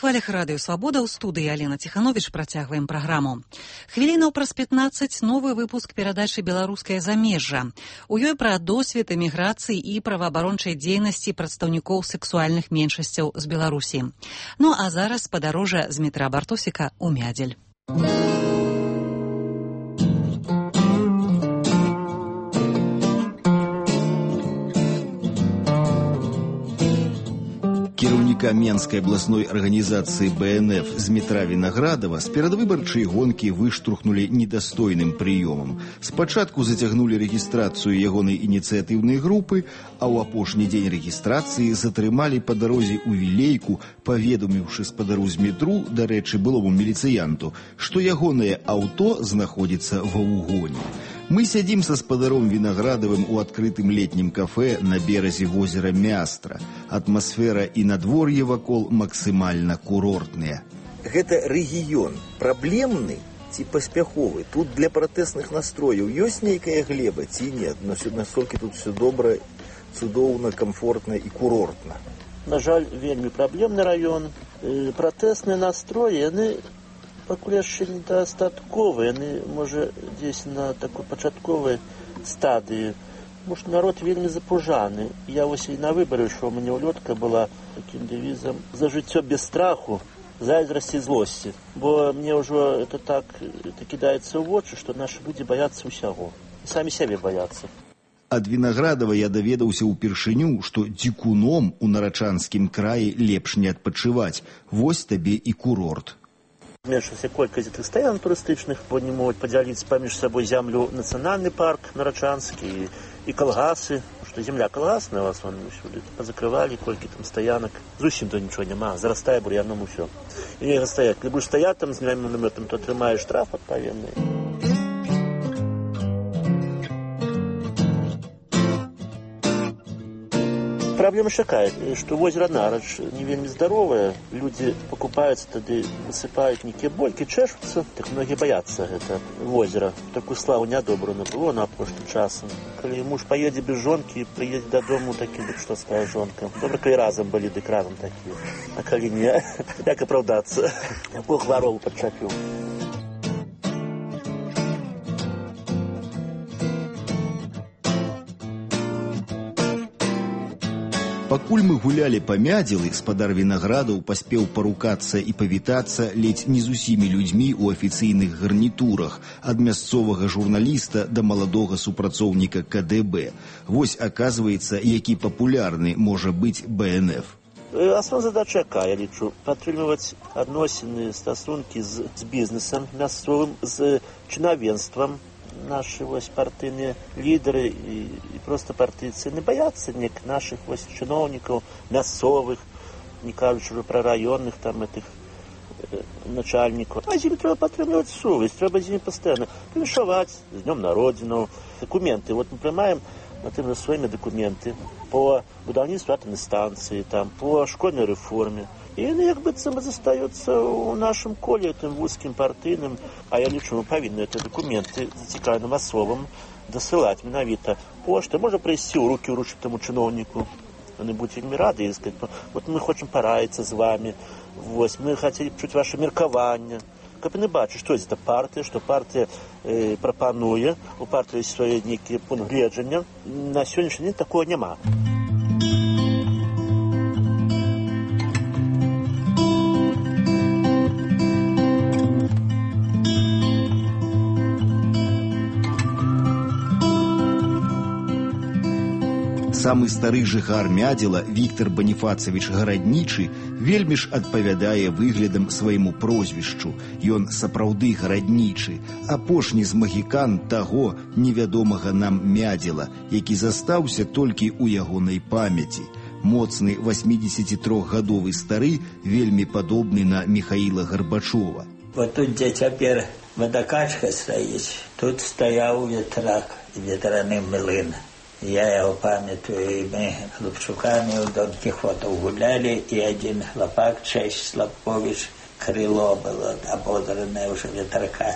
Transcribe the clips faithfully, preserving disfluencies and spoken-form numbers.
хвалях радыё «Свабода», ў студыі Алена Ціхановіч. Працягваем праграму. Хвілінаў праз пятнаццаць новы выпуск перадачы «Беларускае замежжа». У ёй пра досвед эміграцыі і праваабарончай дзейнасці прадстаўнікоў сэксуальных меншасцяў з Беларусі. Ну а зараз падарожжа з метра Бартосіка ў Мядзель. Кіраўніка Менскай абласной арганізацыі бэ эн эф Змітра Вінаградава з перадвыбарчай гонкі выштурхнулі недастойным прыёмам. Спачатку зацягнулі рэгістрацыю ягонай ініцыятыўнай групы, а ў апошні дзень рэгістрацыі затрымалі па дарозе ў Вілейку, паведаміўшы спадару Змітру, дарэчы, былому міліцыянту, што ягонае аўто знаходзіцца ва ўгоне. Мы сядзім са спадаром Вінаградавым у адкрытым летнім кафэ на беразе возера Мястра. Атмасфера і надвор'е вакол максімальна курортныя. Гэта рэгіён праблемны ці паспяховы? Тут для пратэсных настрояў ёсць нейкая глеба ці не? Настолькі тут все добра, цудоўна, комфортна і курортна. На жаль, вельмі праблемны раён. Пратэсныя настроі, яны пакуль яшчэ недастатковыя, яны, можа, дзесь на такой пачатковай стадыі. Может, народ вельмі запужаны. Я вось і на выбары ішоў, у мяне ўлётка была такім дэвізам «За жыццё без страху, зайздрасці і злосці». Бо мне ўжо это так это кідаецца ў вочы, што нашы людзі баяцца ўсяго. Самі сябе баяцца. Ад Вінаградава я даведаўся ўпершыню, што дзікуном у Нарачанскім краі лепш не адпачываць. Вось табе і курорт. Зменшылася колькасць тых стаян турыстычных, бо не могуць падзяліць паміж сабой зямлю нацыянальны парк Нарачанскі і, і калгасы, што земля калгасная у вас вон усюды пазакрывалі, колькі там стаянак, зусім то нічого няма, зарастае бур'яном усё. І нельга стаяць, калі будеш стаяць там з мінамётам, то атрымаеш штраф адпаведны. Проблема такая, что озеро Нарач не вельмі здоровое, люди покупаются, тады высыпают некие больки, чешутся, так многие боятся это озеро. Такую славу нядобрую набыло на апошнім часам. Калі муж поедет без жонки, приедет додому таким, дык что скажет жонка. Добре, калі разом были, дык разом такие. А калі не, як оправдаться? Якую хваробу подчапил. Пакуль мы гулялі па Мядзелы, спадар Вінаградаў паспеў парукацца і павітацца ледзь не з усімі людзьмі ў афіцыйных гарнітурах, ад мясцовага журналіста да маладога супрацоўніка ка дэ бэ. Вось, аказваецца, які папулярны можа быць бэ эн эф. Основная задача якая, я лічу, падтрымліваць адносіны, стасункі з, з бізнесам мясцовым, з чынавенствам. Наши вось партыйныя лідары і, і проста партыйцы не баяцца нек наших вось чыноўнікаў мясцовых, не кажучы ўжо пра раённых там этих э, начальнікаў. А з імі трэба падтрымліваць сувязь, трэба з імі пастаянна віншаваць з днём народзінаў. Дакументы, вот мы прымаем на тым на сваімі дакументы по будаўніцтву атамнай станцыі, там по школьнай рэформе. І яны як быццам застаюцца ў нашым коле, тым вузкім партыйным, а я лічу, мы павінны эти дакументы зацікаўленым асобам дасылаць менавіта поштай. Можа прыйсці ў рукі ўручыць таму чыноўніку. Яны будуць вельмі рады і сказаць, вот мы хочам параіцца з вами, вось, мы хацелі б чуць ваше меркаванне. Каб яны бачаць, што гэта партыя, што партыя э, прапануе, у партыі ёсць свае нейкія пункт гледжання. На сённяшні дзень такого няма. Самы стары жыхар Мядзела, Віктар Баніфацавіч Гараднічы, вельмі ж адпавядае выглядам свайму прозвішчу. Ён сапраўды гараднічы, апошні з магікан таго невядомага нам Мядзела, які застаўся толькі ў ягонай памяці. Моцны васьмідзесятітрохгадовы стары, вельмі падобны на Міхаіла Гарбачова. Вот тут, дзе цяпер вадакачка стаіць, тут стаяў ветрак, ветраны млын. Я яго памятаю, і мы хлопчукамі ў Дон Кіхотаў гулялі, і адзін хлопак, Чэсь Слапковіч, крыло было абодранае ўжо ветрака.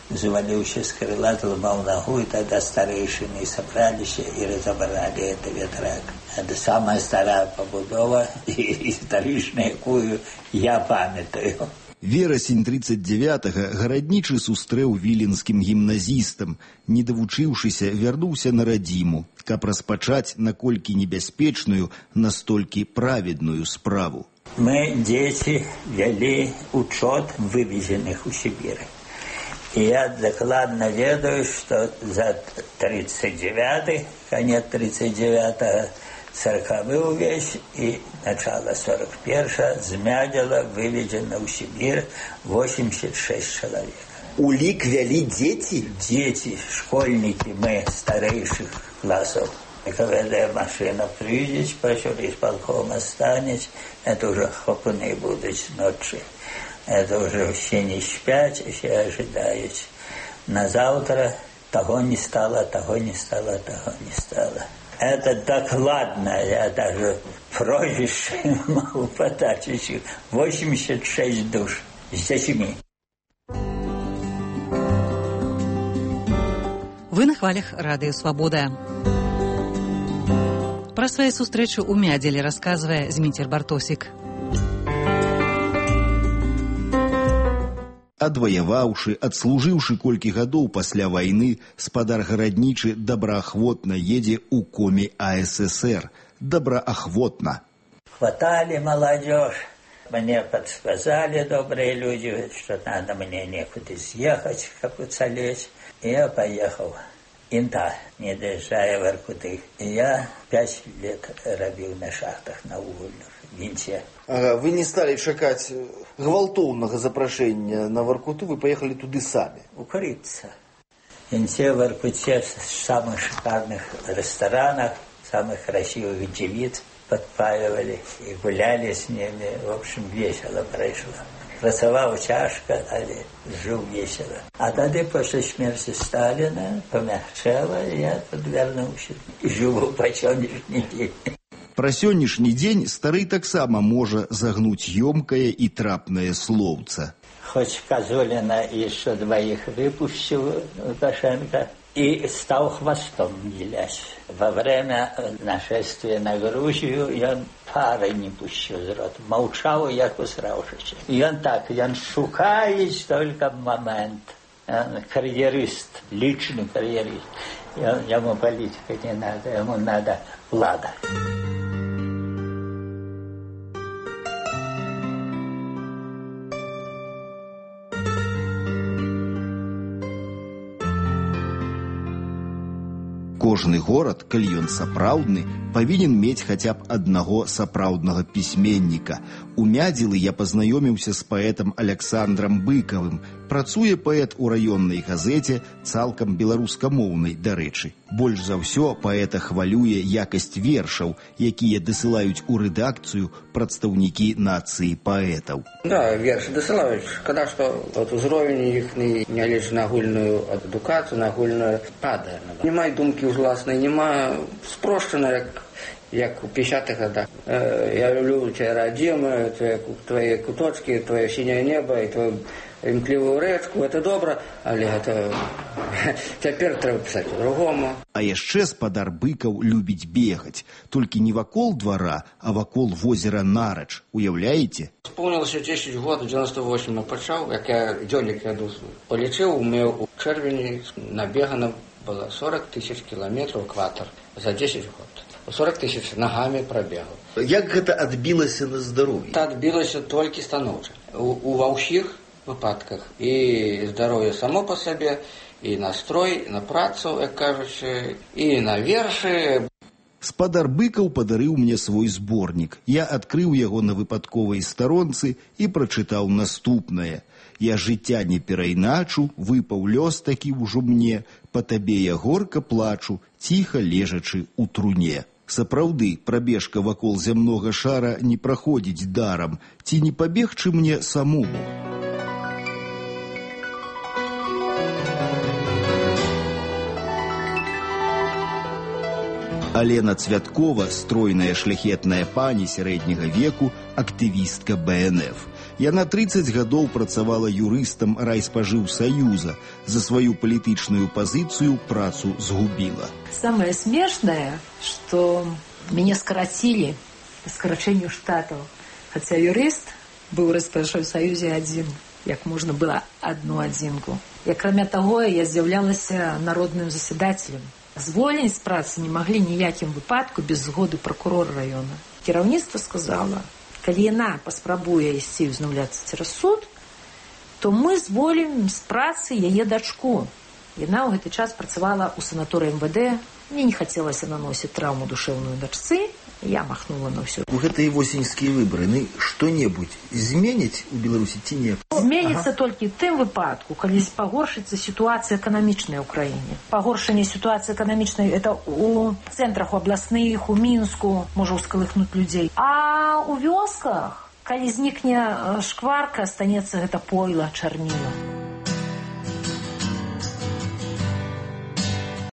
завалился с крыла, сломал ногу, и тогда старейшины собрались и разобрали это ветрак. Это самая старая побудова историчная, якую я памятаю. Верасень тридцать девятага гараднічы сустрэў віленскім гімназістам. Не давучыўшыся, вярнуўся на радзіму, каб распачаць наколькі небяспечную, настолькі праведную справу. Мы, дети, вели учет вывезенных у Сибирь. И я докладно ведаю, что за тридцать девятый, конец тридцать девятого, сороковый увесь и начало сорок первого змядзела выведено в Сибирь восемьдесят шесть человек. Улик вели дети? Дети, школьники, мы старейших классов. И когда машина приедет, почему исполком останется, это уже хопаны будут ночи. Это уже все не спят, все ожидают. На завтра того не стало, того не стало, того не стало. Это докладно, я даже прозвище могу подать. восемьдесят шесть душ с детьми. Вы на хвалях Радыё Свабода. Пра свае сустрэчы ў Мядзелі расказвае Зміцер Бартосік. Адваяваўшы, адслужыўшы колькі гадоў пасля вайны, спадар гараднічы добраахвотна едзе ў коме А С С Р. Добраахвотна. Хватали молодежь. Мне подсказали добрые люди, что надо мне некуда съехать, как уцелеть. И я поехал. Инта, не доезжая в Иркутск. И я пять лет робил на шахтах, на угольных, в Винте. Ага, вы не стали чакаць гвалтоўнага запрашэння на Воркуту, вы поехали туды сами. Укрыться. В Винте, в Иркутске, в самых шикарных ресторанах, самых красивых девиц подпаивали и гуляли с ними. В общем, весело прошло. Працаваў цяжка, але жыў весела. А тады, пасля смерці Сталіна, памягчэла, і я тут вярнуўся. І жыву па сённяшні дзень. Пра сённяшні дзень стары таксама можа загнуць ёмкае і трапнае слоўца. Хоць Казуліна яшчэ двоих выпусціў Лукашенко и стал хвостом вилять. Во время нашествия на Грузию он пары не пустил из рота. Молчал, як усравшись. И он так, он шукает только момент. Он карьерист, личный карьерист. И он, ему политика не надо, ему надо влада. Кожны горад, калі ён сапраўдны, павінен мець хаця б аднаго сапраўднага пісьменніка. У Мядзелы я пазнаёміўся з паэтам Аляксандрам Быкавым. Працуе паэт у раённай газеце, цалкам беларускамоўнай, дарэчы. Больш за ўсё паэта хвалюе якасць вершаў, якія дасылаюць у рэдакцыю прадстаўнікі нацыі паэтаў. Да, вершы дасылаюць. Когда што вот узровень іхні, нягледзячы на агульную адукацыю, на агульную падае. Няма думкі ўзласнай, няма спрошчана, як як у пятидесятых годах. Я люблю твои родимые, твои куточки, твое синее небо и твою імклівую рэчку. Это добра, але гэта цяпер трэба пісаць по-другому. А яшчэ спадар Быкаў любіць бегаць, толькі не вакол двара, а вакол возера Нарач. Уяўляеце? Спомнілася дзесяць год, у девяносто восьмым пачаў, як я дзённік яду полічыў, у мяне у чэрвені набегана было сорок тысяч километров экватор за десять год. сорок тысяч ногами пробегал. Як гэта адбілася на здароўі? Это адбілася толькі станоўча. У, у ва ўсіх выпадках і здароўе само по сабе, і настрой, на працу, як кажучы, і на вершы. Спадар Быкаў падарыў мне свой зборнік. Я адкрыў яго на выпадковай старонцы і прачытаў наступнае. Я жыцця не перайначу, выпаў лёс такі ўжо мне, па табе я горка плачу, ціха лежачы ў труне. Сапраўды, прабежка вакол зямнога шара не праходзіць дарам, ці не пабегчы мне самому. Алена Цвяткова, стройная шляхетная пані сярэдняга веку, актывістка Б Н Ф. Яна тридцать гадоў працавала юрыстам райспажыўсаюза. За сваю палітычную пазіцыю працу згубіла. Самое смешное, что меня скоротили по скорочению штатов. Хотя юрист был в Райспажыўсаюзе один, як можно было одну адзінку. И кроме того, я з'являлась народным заседателем. Звольніць з працы не могли ніякім выпадку без згоды прокурора района. Кіраўніцтва сказала, калі яна паспрабуе ісці ўзнаўляцца цераз суд, то мы зволім з працы яе дачку. Яна ў гэты час працавала ў санаторыі эм вэ дэ. Мне не хацелася наносіць траўму душэўную дачцы. Я махнула на ўсё. У гэтыя восеньскія выбары ну, што-небудзь зменяць у Беларусі ці не? Зменіцца ага. толькі тым выпадку, калі пагоршыцца сітуацыя эканамічная ў краіне. Пагоршэнне сітуацыі эканамічнай это у цэнтрах у абласных, у Мінску можа ўскалыхнуць людзей. А у вёсках, калі знікне шкварка, астанецца гэта пойла, чарніла.